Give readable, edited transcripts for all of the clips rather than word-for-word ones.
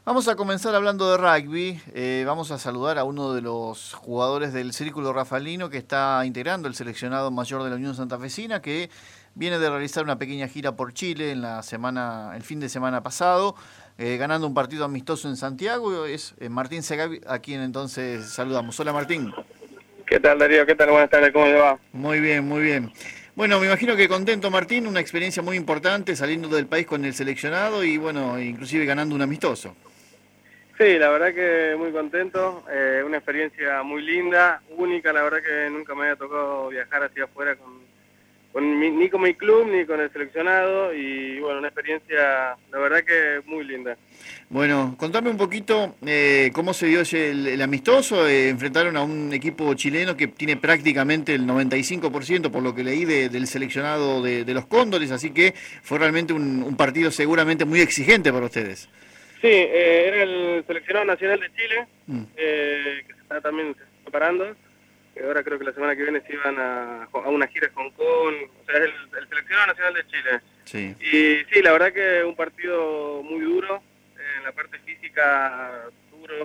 Vamos a comenzar hablando de rugby. Vamos a saludar a uno de los jugadores del Círculo Rafalino que está integrando el seleccionado mayor de la Unión Santafesina, que viene de realizar una pequeña gira por Chile en el fin de semana pasado, ganando un partido amistoso en Santiago. Es Martín Segavi, a quien entonces saludamos. Hola, Martín. ¿Qué tal, Darío? ¿Qué tal? Buenas tardes, ¿cómo le va? Muy bien, muy bien. Bueno, me imagino que contento, Martín, una experiencia muy importante saliendo del país con el seleccionado y bueno, inclusive ganando un amistoso. Sí, la verdad que muy contento, una experiencia muy linda, única, la verdad que nunca me había tocado viajar hacia afuera ni con mi club ni con el seleccionado y bueno, una experiencia la verdad que muy linda. Bueno, contame un poquito cómo se dio el amistoso. Enfrentaron a un equipo chileno que tiene prácticamente el 95%, por lo que leí, del seleccionado de los Cóndores, así que fue realmente un partido seguramente muy exigente para ustedes. Sí, era el seleccionado nacional de Chile, que se está también preparando. Ahora creo que la semana que viene se iban a una gira a Hong Kong, o sea, es el seleccionado nacional de Chile. Sí. Y sí, la verdad que un partido muy duro, en la parte física duro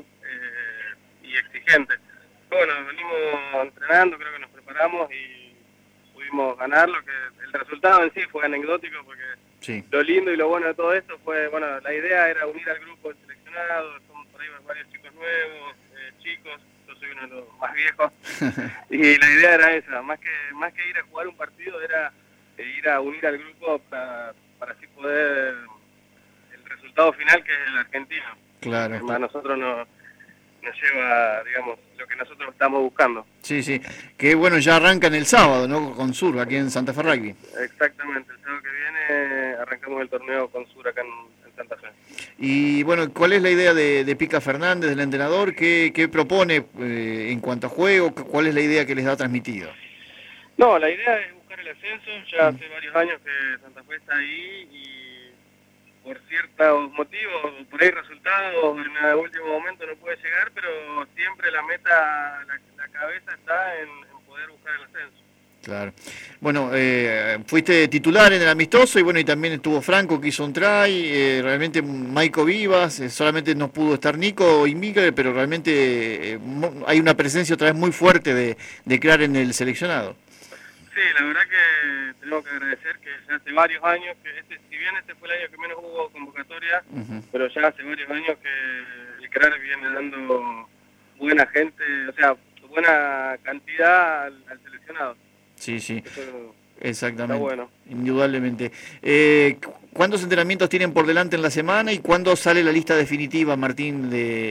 y exigente. Bueno, venimos entrenando, creo que nos preparamos y pudimos ganar, el resultado en sí fue anecdótico porque Sí. lo lindo y lo bueno de todo esto fue, bueno, la idea era unir al grupo del seleccionado, somos por ahí varios chicos nuevos, chicos, yo soy uno de los más viejos, y la idea era esa, más que ir a jugar un partido, era ir a unir al grupo para así poder, el resultado final que es el argentino. Claro. A nosotros nos lleva, digamos, lo que nosotros estamos buscando. Sí, sí. Que bueno, ya arrancan el sábado, ¿no? Con Sur, aquí en Santa Fe Rugby. Exactamente, el sábado que viene arrancamos el torneo con Sur acá en Santa Fe. Y bueno, ¿cuál es la idea de Pica Fernández, del entrenador? ¿Qué propone en cuanto a juego? ¿Cuál es la idea que les ha transmitido? No, la idea es buscar el ascenso. Ya hace varios años que Santa Fe está ahí y por ciertos motivos, por ahí resultados, en el último momento no puede llegar, pero siempre la meta, la cabeza está en poder buscar el ascenso. Claro. Bueno, fuiste titular en el amistoso y bueno, y también estuvo Franco que hizo un try, realmente Maico Vivas, solamente no pudo estar Nico y Miguel, pero realmente hay una presencia otra vez muy fuerte de Clar en el seleccionado. Sí, la verdad que tenemos que agradecer que ya hace varios años, si bien este fue el año que menos hubo convocatoria, pero ya hace varios años que el Clar viene dando buena gente, o sea, buena cantidad al seleccionado. Sí, sí, eso exactamente, está bueno. Indudablemente. ¿Cuántos entrenamientos tienen por delante en la semana y cuándo sale la lista definitiva, Martín,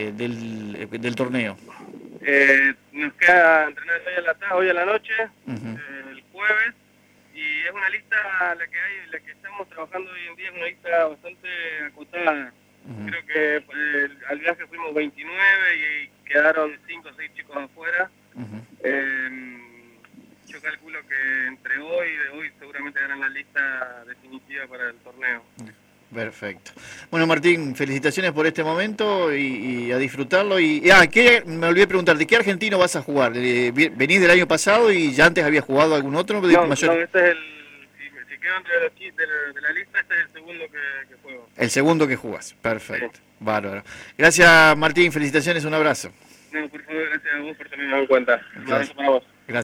del torneo? Nos queda entrenar hoy a la noche, el jueves, y es una lista, la que estamos trabajando hoy en día, es una lista bastante acotada. Creo que al viaje fuimos 29 y quedaron 5 o 6 chicos afuera. Yo calculo que entre hoy y de hoy seguramente harán la lista definitiva para el torneo. Perfecto. Bueno, Martín, felicitaciones por este momento y a disfrutarlo. Me olvidé preguntar, ¿de qué argentino vas a jugar? ¿Venís del año pasado y ya antes habías jugado algún otro? No, este es si quedo entre los kits de la lista, este es el segundo que juego. El segundo que jugás, perfecto, Sí. Bárbaro. Gracias, Martín, felicitaciones, un abrazo. No, por favor, gracias a vos por tenerlo en cuenta. Un abrazo para vos. Gracias.